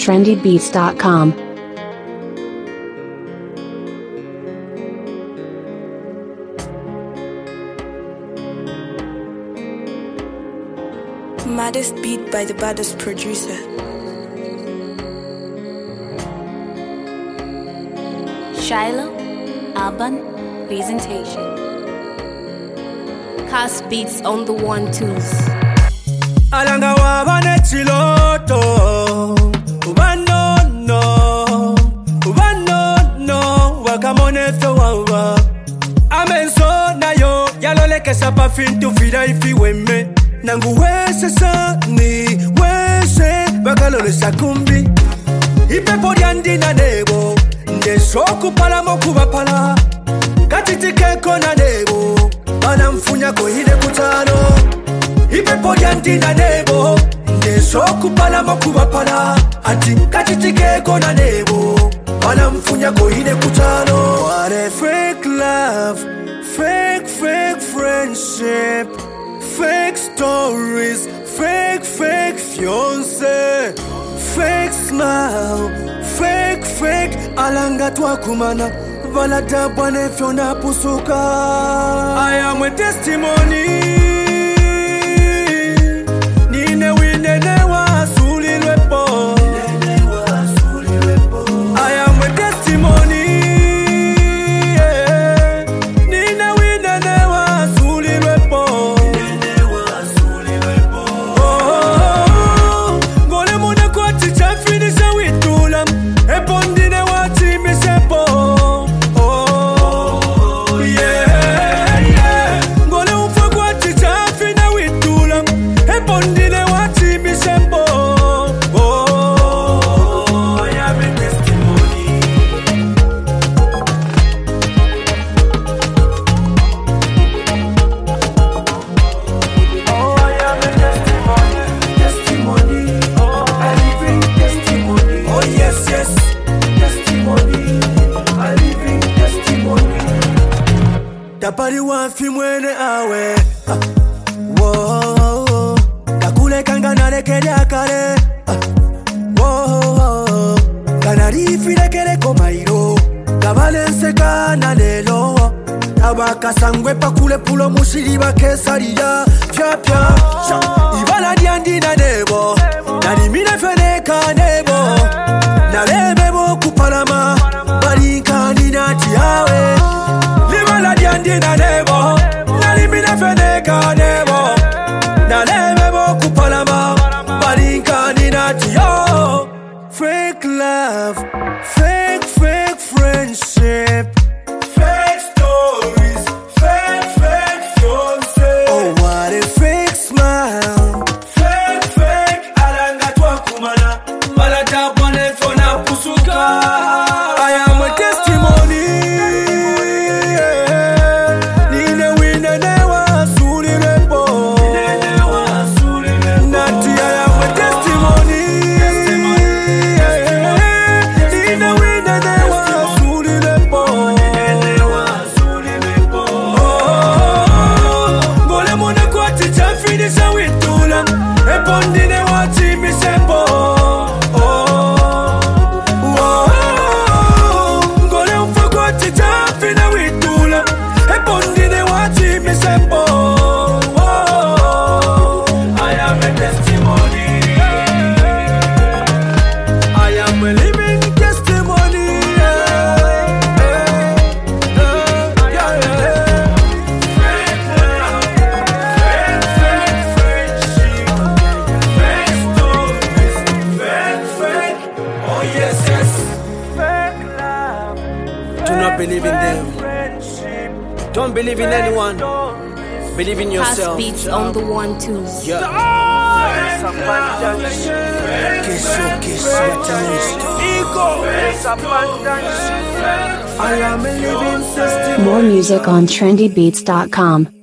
trendybeats.com. Maddest beat by the baddest producer. Shiloh Alban presentation. Cast beats on the 1-2s. Alanga wabane chiloto ubanono wakamone fe wawa amenso nayo yaloleke sapa fintu fida ifi weme nangu wese sani wese bakalole sakumbi ipepo diandina nebo ndesoku pala mokuba pala katitikeko na nebo banamfunya kohide kutano ipepo diandina nebo ndesoku pala mokuba pala ati katitikeko na nebo banamfunya kohide kutano. What a fake love, fake friendship, fake stories, fake fiance, fake smile, fake alanga twakumana valada bwane fyona pusuka. I am a testimony nine winene wa sulilwepo. I am a testimony nine winene wa sulilwepo. Ngole mune kwa ticha finisha witulam epondine wa chimi sepo. Ngole ufa kwa ticha fina witulam epondine wa chimi sepo. I am a testimony. Oh, I am a testimony. A living testimony. Oh, yes, testimony. A living testimony. Tapari wafi mwene awe. Whoa. Takule kanga narekeria kare. Whoa. Kanarifi rekere komairo. Kabalense kana lelo. Abakasangwe pakule pulo mushiri bakesaria. Pya. Ibala diandina nebo. Narimine feneka nebo. Nalebebo kupalama. Barinkani nati yawe. Libala diandina nebo. Narimine feneka nebo. Nalebebo kupalama. Barinkani nati yo. Fake love, fake friendship, fake stories, fake fiance. Oh, what a fake smile, fake alanga twakumana balata bwane fona pusuka. I am a testimony nine winene wa sulirepo. Nati I am a testimony nine winene wa sulirepo. Ngole mune kwa ticha finisha witulam epondine wa chimi sepo. Ngole ufa kwa ticha fina witulam epondine wa chimi sepo. I am a testimony. I am a living testimony. Fake love, fake friendship, fake stories, fake. Oh yes. Fake love. Do not believe in them. Friendship. Don't believe in anyone. Believe in Cast yourself. beats on the 1-2s. I am a living testimony. More music on trendybeats.com.